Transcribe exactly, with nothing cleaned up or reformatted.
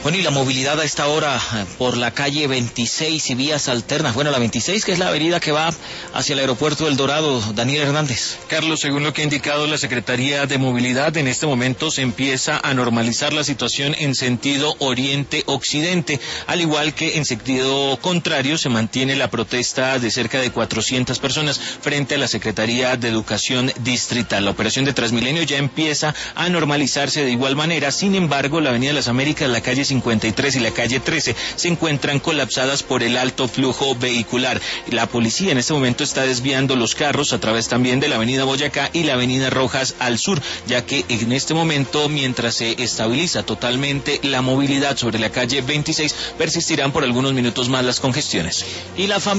Bueno, y la movilidad a esta hora por la calle veintiséis y vías alternas. Bueno, la veintiséis, que es la avenida que va hacia el aeropuerto del Dorado. Daniel Hernández. Carlos, según lo que ha indicado la Secretaría de Movilidad, en este momento se empieza a normalizar la situación en sentido oriente-occidente, al igual que en sentido contrario se mantiene la protesta de cerca de cuatrocientas personas frente a la Secretaría de Educación Distrital. La operación de Transmilenio ya empieza a normalizarse de igual manera. Sin embargo, la avenida de las Américas, la calle cincuenta y tres y la calle trece se encuentran colapsadas por el alto flujo vehicular. La policía en este momento está desviando los carros a través también de la avenida Boyacá y la avenida Rojas al sur, ya que en este momento, mientras se estabiliza totalmente la movilidad sobre la calle veintiséis, persistirán por algunos minutos más las congestiones. Y la familia